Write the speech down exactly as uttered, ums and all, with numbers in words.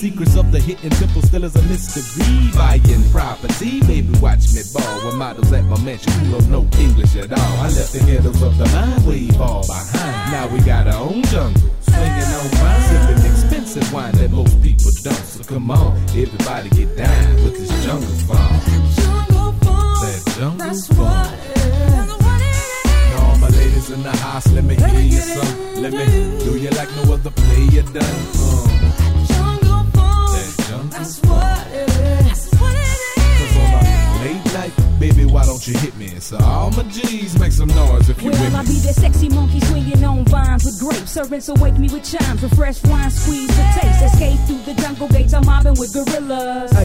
secrets of the hidden temple still is a mystery. Buying property, baby, watch me ball with models at my mansion who don't know English at all. I left the ghettos of the mind way far behind. Now we got our own jungle, swinging on wine, sipping expensive wine that most people don't. So come on, everybody get down with this jungle funk. That jungle That's funk. what it is. All my ladies in the house, let me hear you some. Let me do you like no other player done. Uh, Jungle funk. that jungle That's funk. what it is. That's what it Cause on a late night, baby, why don't you hit me? So all my G's make some noise if you Well, with I me. be that sexy monkey swinging on vines with grapes. Servants awake me with chimes, refresh wine, squeeze the taste. Escape through the jungle gates, I'm mobbing with gorillas.